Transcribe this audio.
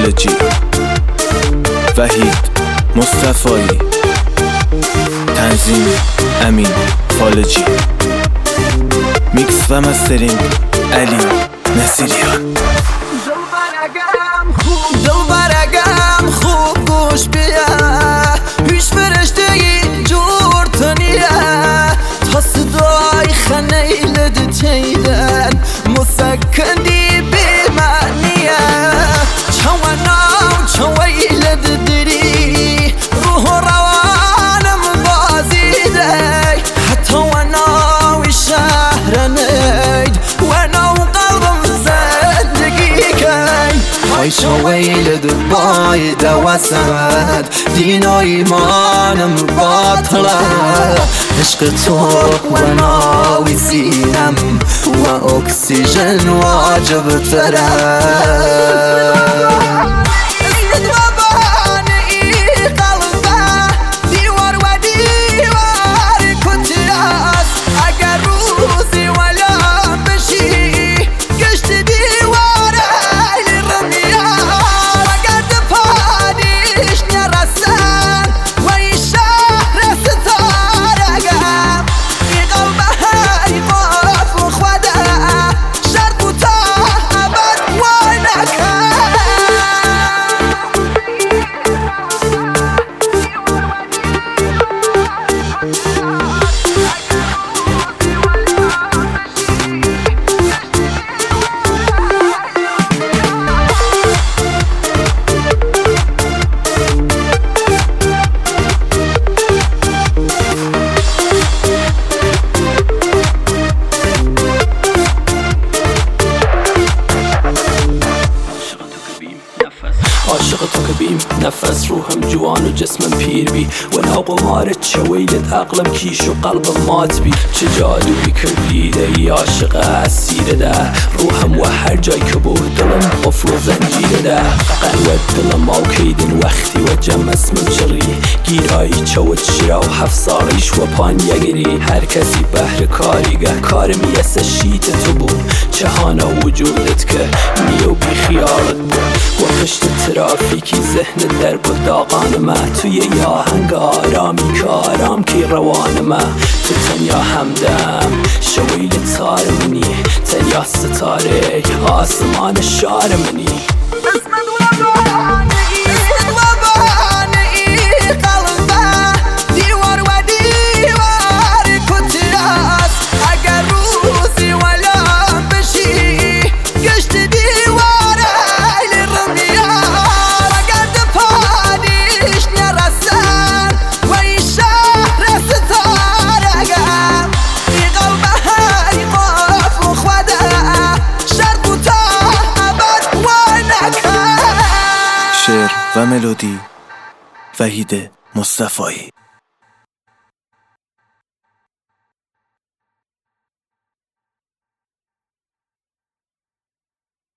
فالجی، وحید مصطفایی، تنظیم امین فالجی، میکس و مسترینگ علی نصیریان. دل برگم خوب گوش بیا، هیچ فرشته‌ای جور نیه، تا صدای خنیل تیدن مسکندی بی‌معنیه، چوانو چویل دری روح و روانم بازیده، حتی وناوی شهر نید وناو قلبم زندگی کی، های چویل دبای دوسد دین و ایمانم باطله، عشق تو وناوی سینم و اکسیژن واجب تره. عاشق تو که بیم نفس، روحم جوان و جسمم پیر بی، و ناقمارت چویلت عقلم کیش و قلبم مات بی، چه جادوی کردی ای عاشق اسیره ده، روحم و هر جای که بود دلم قفل و زنجیره ده، قلوت دلم آوکیدن وقتی و جمع اسمم چری، گیرایی چوت شیرا و 7 سالیش و پان یگری، هر کسی بهر کاریگه کار میسه شیت تو بود، چهانا وجودت که میو بی خیالت بود، و پشت ترافیکی ذهن در بود داغان من، توی یه آهنگ آرامی که آرام کی روان من، تو تنیا همدم شویل تار منی، تنیا ستاره آسمان شار منی. شعر و ملودی وحید مصطفایی.